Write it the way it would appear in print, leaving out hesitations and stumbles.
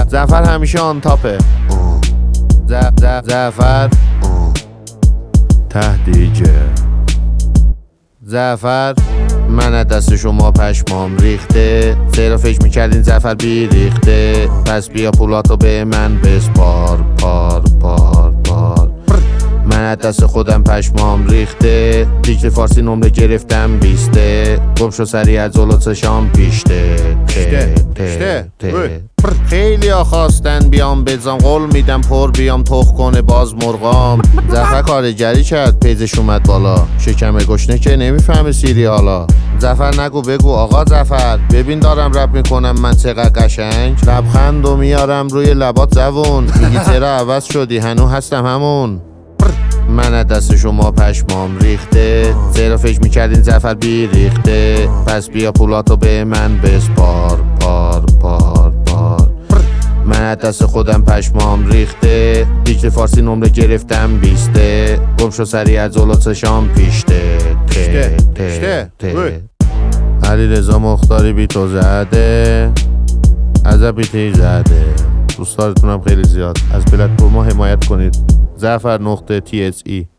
زعفر همیشه آن تاپه. زعفر تهدیجه. زعفر من از دست شما پشمام ریخته، چرا فکر میکردین زعفر بی ریخته؟ پس بیا پولاتو به من بسپار. پار پار پار. من از دست خودم پشمام ریخته، دیکت فارسی نمره گرفتم 20. گم شو سریع از جلو چشام پیشته. خیلی ها خواستن بیام بزام، قول میدم پر بیام تخ کنه باز مرغام. زعفر کارگری کرد پیزش اومد بالا، شکم گشنه که نمیفهمه سیریالا. زعفر نگو بگو آقا زعفر، ببین دارم رپ میکنم من چقدر قشنگ. لبخندو میارم روی لبات زبون، میگی چرا عوض شدی هنو هستم همون. من از دست شما پشمام ریخته، چرا فکر میکردین زعفر بی ریخته؟ پس بیا پولاتو به من بسپار. پار پار پار. من از دست خودم پشمام ریخته، دیکت فارسی نمره گرفتم 20. گم شو سریع از جلو چشام پیشته. علیرضا مختاری بی تو زده، از بیتی زده. دوستارتونم خیلی زیاد، از بلد پر ما حمایت کنید. زعفر نقطه TSE